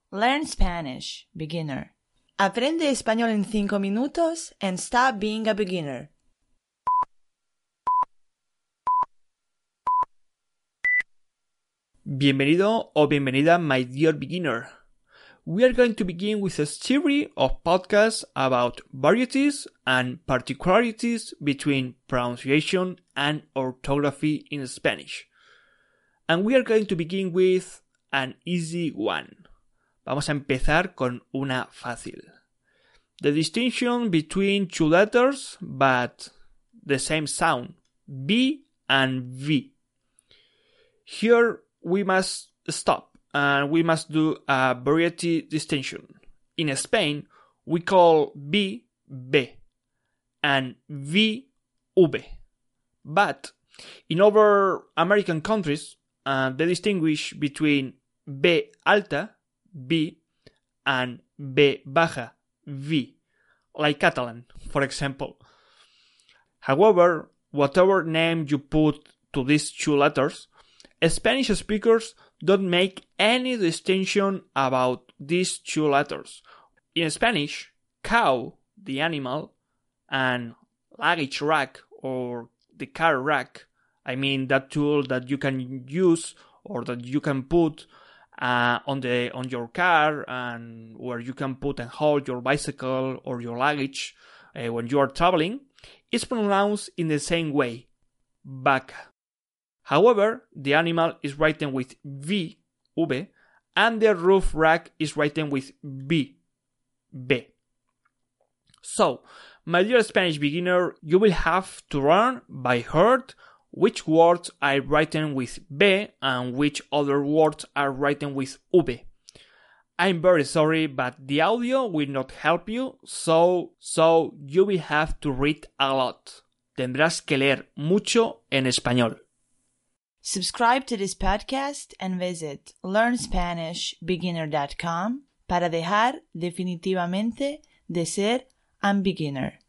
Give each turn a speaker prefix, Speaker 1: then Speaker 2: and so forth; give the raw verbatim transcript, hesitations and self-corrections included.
Speaker 1: Learn Spanish, beginner. Aprende español en cinco minutos and stop being a beginner.
Speaker 2: Bienvenido o bienvenida, my dear beginner. We are going to begin with a series of podcasts about varieties and particularities between pronunciation and orthography in Spanish. And we are going to begin with an easy one. Vamos a empezar con una fácil. The distinction between two letters but the same sound, B and V. Here we must stop and we must do a variety distinction. In Spain, we call B, B, and V, V. But in other American countries, uh, they distinguish between B alta, B, and B baja, V, like Catalan, for example. However, whatever name you put to these two letters, Spanish speakers don't make any distinction about these two letters. In Spanish, cow, the animal, and luggage rack or the car rack, I mean that tool that you can use or that you can put uh, on the on your car and where you can put and hold your bicycle or your luggage uh, when you are traveling, is pronounced in the same way, vaca. However, the animal is written with V, V, and the roof rack is written with B, B. So, my dear Spanish beginner, you will have to learn by heart which words are written with B and which other words are written with V. I'm very sorry, but the audio will not help you, so, so you will have to read a lot. Tendrás que leer mucho en español.
Speaker 1: Subscribe to this podcast and visit learn spanish beginner dot com para dejar definitivamente de ser un beginner.